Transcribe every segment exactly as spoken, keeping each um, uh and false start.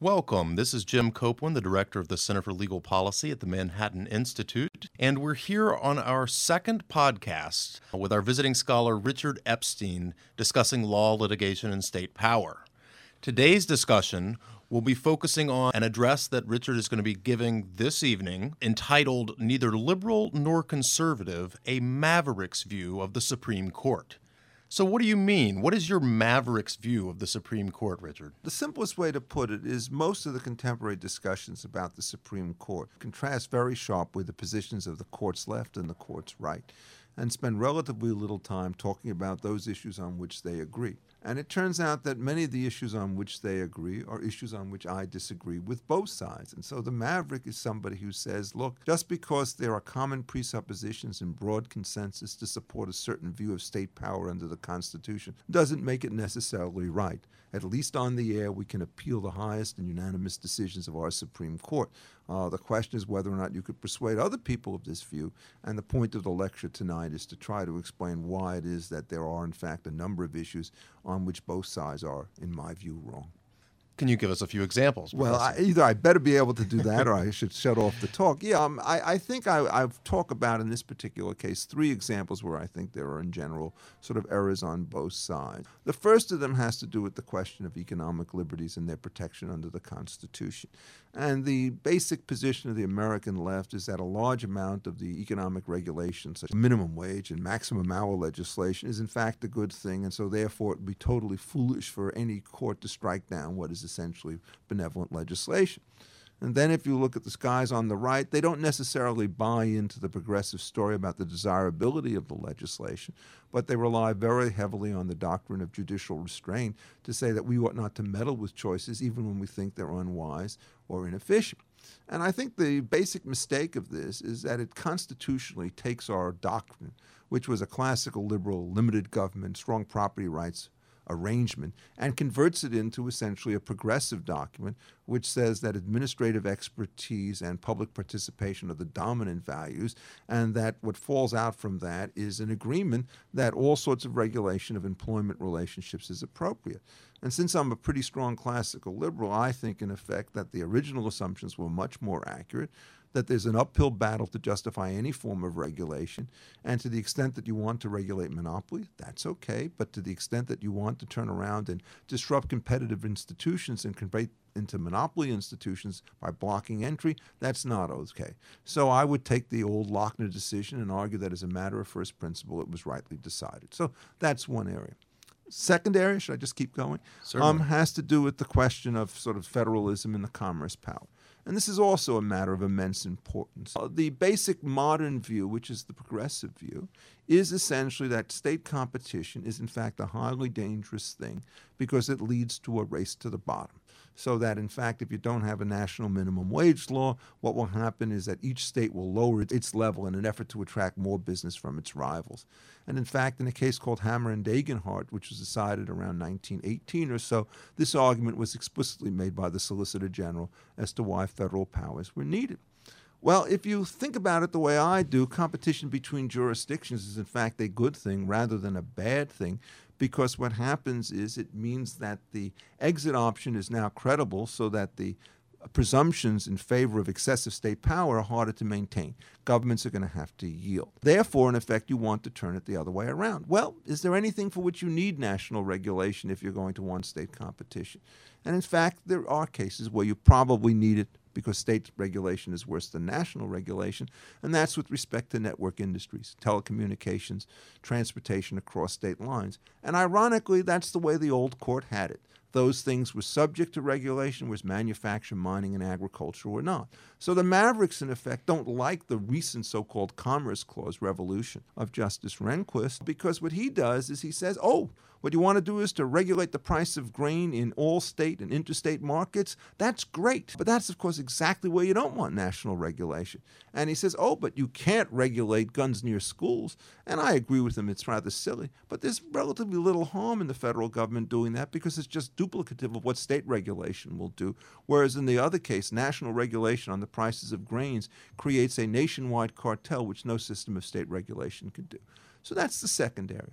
Welcome. This is Jim Copeland, the Director of the Center for Legal Policy at the Manhattan Institute, and we're here on our second podcast with our visiting scholar Richard Epstein discussing law, litigation, and state power. Today's discussion will be focusing on an address that Richard is going to be giving this evening entitled Neither Liberal Nor Conservative, a Maverick's View of the Supreme Court. So what do you mean? What is your Maverick's view of the Supreme Court, Richard? The simplest way to put it is most of the contemporary discussions about the Supreme Court contrast very sharply the positions of the court's left and the court's right, and spend relatively little time talking about those issues on which they agree. And it turns out that many of the issues on which they agree are issues on which I disagree with both sides. And so the maverick is somebody who says, look, just because there are common presuppositions and broad consensus to support a certain view of state power under the Constitution doesn't make it necessarily right. At least on the air, we can appeal the highest and unanimous decisions of our Supreme Court. Uh, the question is whether or not you could persuade other people of this view, and the point of the lecture tonight is to try to explain why it is that there are, in fact, a number of issues on which both sides are, in my view, wrong. Can you give us a few examples? Well, I, either I better be able to do that or I should shut off the talk. Yeah, um, I, I think I, I've talked about in this particular case three examples where I think there are, in general, sort of errors on both sides. The first of them has to do with the question of economic liberties and their protection under the Constitution. And the basic position of the American left is that a large amount of the economic regulations, such as minimum wage and maximum hour legislation, is in fact a good thing, and so therefore it would be totally foolish for any court to strike down what is essentially benevolent legislation. And then if you look at the guys on the right, they don't necessarily buy into the progressive story about the desirability of the legislation, but they rely very heavily on the doctrine of judicial restraint to say that we ought not to meddle with choices even when we think they're unwise or inefficient. And I think the basic mistake of this is that it constitutionally takes our doctrine, which was a classical liberal limited government, strong property rights arrangement, and converts it into essentially a progressive document which says that administrative expertise and public participation are the dominant values, and that what falls out from that is an agreement that all sorts of regulation of employment relationships is appropriate. And since I'm a pretty strong classical liberal, I think in effect that the original assumptions were much more accurate, that there's an uphill battle to justify any form of regulation, and to the extent that you want to regulate monopoly, that's okay, but to the extent that you want to turn around and disrupt competitive institutions and convert into monopoly institutions by blocking entry, that's not okay. So I would take the old Lochner decision and argue that as a matter of first principle, it was rightly decided. So that's one area. Second area, should I just keep going? Um, has to do with the question of sort of federalism and the commerce power. And this is also a matter of immense importance. Uh, the basic modern view, which is the progressive view, is essentially that state competition is in fact a highly dangerous thing because it leads to a race to the bottom. So that, in fact, if you don't have a national minimum wage law, what will happen is that each state will lower its level in an effort to attract more business from its rivals. And in fact, in a case called Hammer and Degenhardt, which was decided around nineteen eighteen or so, this argument was explicitly made by the Solicitor General as to why federal powers were needed. Well, if you think about it the way I do, competition between jurisdictions is in fact a good thing rather than a bad thing, because what happens is it means that the exit option is now credible so that the presumptions in favor of excessive state power are harder to maintain. Governments are going to have to yield. Therefore, in effect, you want to turn it the other way around. Well, is there anything for which you need national regulation if you're going to want state competition? And in fact, there are cases where you probably need it because state regulation is worse than national regulation, and that's with respect to network industries, telecommunications, transportation across state lines. And ironically, that's the way the old court had it. Those things were subject to regulation, whereas manufacture, mining, and agriculture were not. So the Mavericks, in effect, don't like the recent so-called Commerce Clause revolution of Justice Rehnquist, because what he does is he says, oh, what you want to do is to regulate the price of grain in all state and interstate markets. That's great. But that's, of course, exactly where you don't want national regulation. And he says, oh, but you can't regulate guns near schools. And I agree with him. It's rather silly. But there's relatively little harm in the federal government doing that because it's just duplicative of what state regulation will do. Whereas in the other case, national regulation on the prices of grains creates a nationwide cartel which no system of state regulation could do. So that's the second area.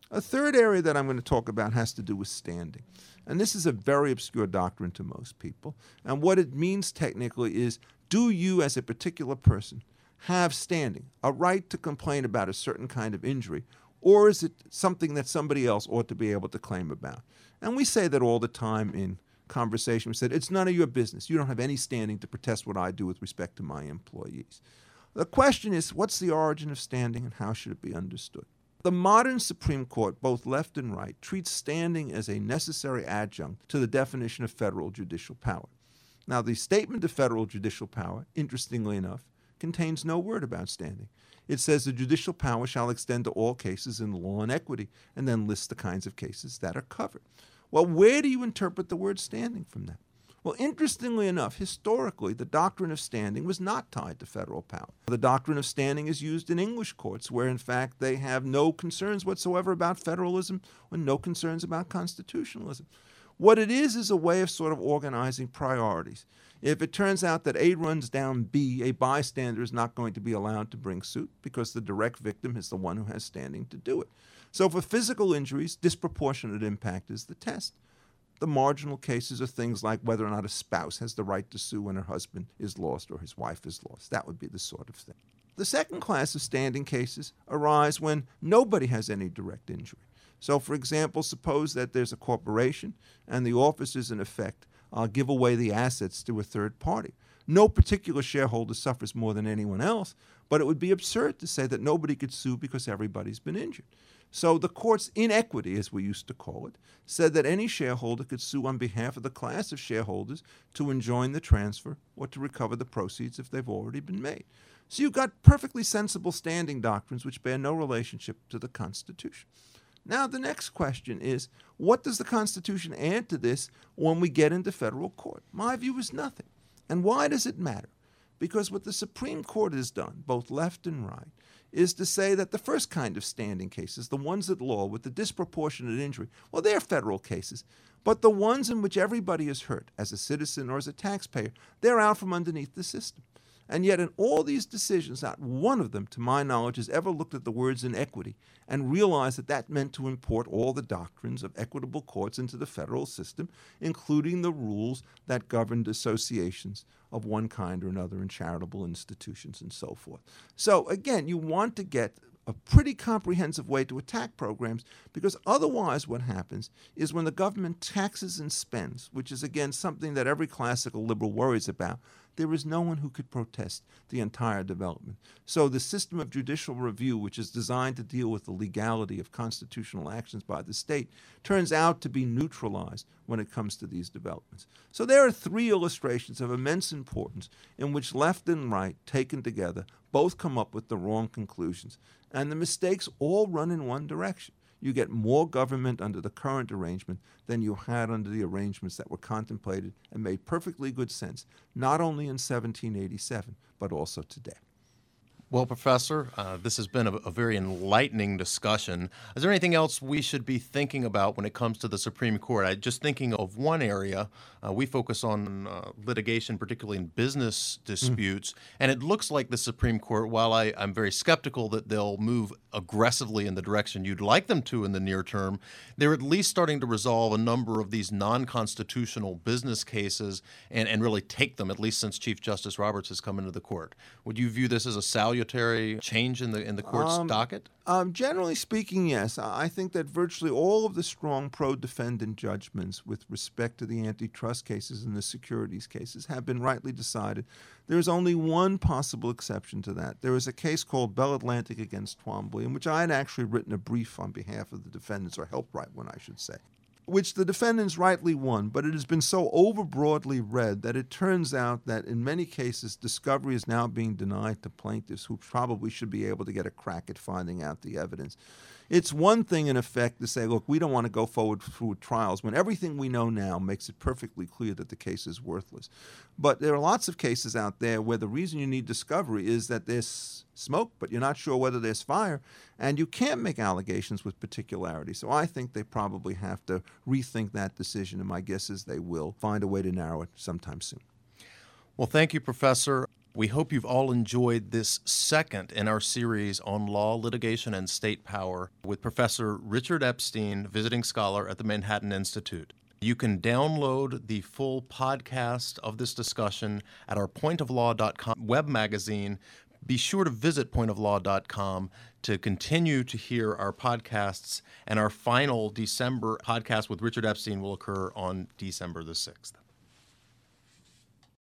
A third area that I'm going to talk about has to do with standing. And this is a very obscure doctrine to most people. And what it means technically is, do you as a particular person have standing, a right to complain about a certain kind of injury, or is it something that somebody else ought to be able to claim about? And we say that all the time in conversation. We said, it's none of your business. You don't have any standing to protest what I do with respect to my employees. The question is, what's the origin of standing and how should it be understood? The modern Supreme Court, both left and right, treats standing as a necessary adjunct to the definition of federal judicial power. Now, the statement of federal judicial power, interestingly enough, contains no word about standing. It says the judicial power shall extend to all cases in law and equity, and then lists the kinds of cases that are covered. Well, where do you interpret the word standing from that? Well, interestingly enough, historically, the doctrine of standing was not tied to federal power. The doctrine of standing is used in English courts, where in fact they have no concerns whatsoever about federalism or no concerns about constitutionalism. What it is is a way of sort of organizing priorities. If it turns out that A runs down B, a bystander is not going to be allowed to bring suit because the direct victim is the one who has standing to do it. So for physical injuries, disproportionate impact is the test. The marginal cases are things like whether or not a spouse has the right to sue when her husband is lost or his wife is lost. That would be the sort of thing. The second class of standing cases arise when nobody has any direct injury. So, for example, suppose that there's a corporation and the officers, in effect, uh, give away the assets to a third party. No particular shareholder suffers more than anyone else, but it would be absurd to say that nobody could sue because everybody's been injured. So the court's inequity, as we used to call it, said that any shareholder could sue on behalf of the class of shareholders to enjoin the transfer or to recover the proceeds if they've already been made. So you've got perfectly sensible standing doctrines which bear no relationship to the Constitution. Now, the next question is, what does the Constitution add to this when we get into federal court? My view is nothing. And why does it matter? Because what the Supreme Court has done, both left and right, is to say that the first kind of standing cases, the ones at law with the disproportionate injury, well, they're federal cases. But the ones in which everybody is hurt, as a citizen or as a taxpayer, they're out from underneath the system. And yet in all these decisions, not one of them, to my knowledge, has ever looked at the words inequity and realized that that meant to import all the doctrines of equitable courts into the federal system, including the rules that governed associations of one kind or another in charitable institutions and so forth. So again, you want to get a pretty comprehensive way to attack programs, because otherwise what happens is when the government taxes and spends, which is again something that every classical liberal worries about, there is no one who could protest the entire development. So the system of judicial review, which is designed to deal with the legality of constitutional actions by the state, turns out to be neutralized when it comes to these developments. So there are three illustrations of immense importance in which left and right, taken together, both come up with the wrong conclusions. And the mistakes all run in one direction. You get more government under the current arrangement than you had under the arrangements that were contemplated and made perfectly good sense, not only in seventeen eighty-seven, but also today. Well, Professor, uh, this has been a, a very enlightening discussion. Is there anything else we should be thinking about when it comes to the Supreme Court? I just thinking of one area. Uh, we focus on uh, litigation, particularly in business disputes, mm. and it looks like the Supreme Court, while I, I'm very skeptical that they'll move aggressively in the direction you'd like them to in the near term, they're at least starting to resolve a number of these non-constitutional business cases and, and really take them, at least since Chief Justice Roberts has come into the court. Would you view this as a salutary change in the in the court's um, docket? Um, generally speaking, yes. I think that virtually all of the strong pro-defendant judgments with respect to the antitrust cases and the securities cases have been rightly decided. There is only one possible exception to that. There is a case called Bell Atlantic against Twombly, in which I had actually written a brief on behalf of the defendants, or helped write one, I should say, which the defendants rightly won, but it has been so overbroadly read that it turns out that in many cases discovery is now being denied to plaintiffs who probably should be able to get a crack at finding out the evidence. It's one thing, in effect, to say, look, we don't want to go forward through trials when everything we know now makes it perfectly clear that the case is worthless. But there are lots of cases out there where the reason you need discovery is that there's smoke, but you're not sure whether there's fire, and you can't make allegations with particularity. So I think they probably have to rethink that decision, and my guess is they will find a way to narrow it sometime soon. Well, thank you, Professor. We hope you've all enjoyed this second in our series on law, litigation, and state power with Professor Richard Epstein, visiting scholar at the Manhattan Institute. You can download the full podcast of this discussion at our point of law dot com web magazine. Be sure to visit point of law dot com to continue to hear our podcasts, and our final December podcast with Richard Epstein will occur on December the sixth.